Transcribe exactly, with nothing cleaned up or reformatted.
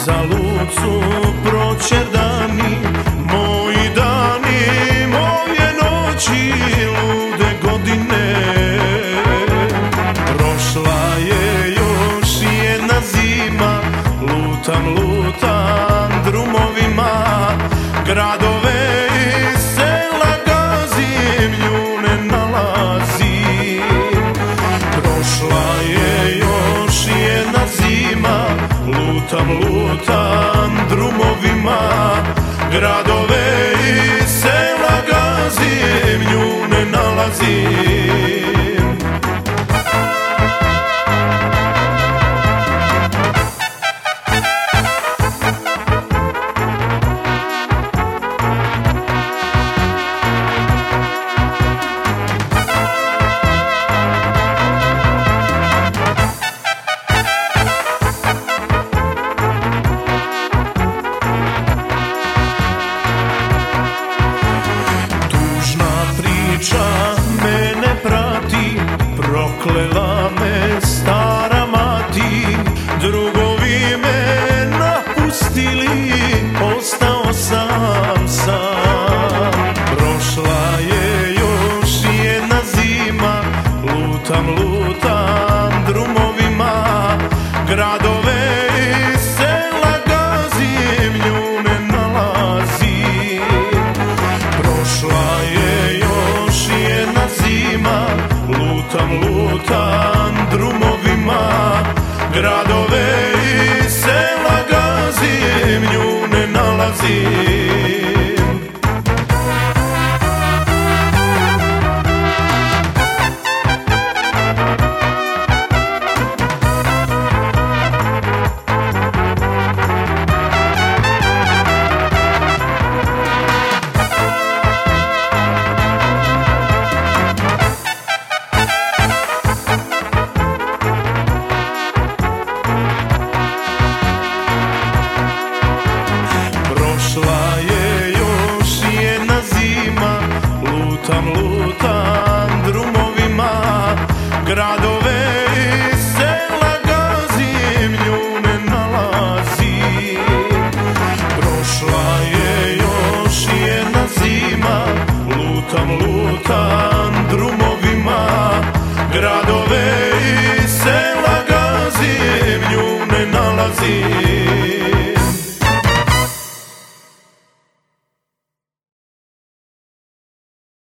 Uzalud su proćer dani, moji dani, moje noći, lude godine. Prošla je još jedna zima, lutam, lutam drumovima, gradove i sela gazim, nju ne nalazim. Prošla je još jedna zima, lutam, lutam drumovima, gradove i sela gazim, nju ne nalazim. Mene prati, proklela me stara mati, drugovi me napustili, ostao sam sam. Prošla je još jedna zima, lutam, lutam drumovima, gradove i sela gazim, nju ne nalazim. Prošla je još jedna zima, lutam, lutam drumovima, gradove i sela gazim, nju ne nalazim. Prošla je još jedna zima, lutam, lutam drumovima, gradove i sela gazim, nju ne nalazim. Prošla je još jedna zima, lutam, lutam drumovima, gradove i sela gazim, nju ne nalazim.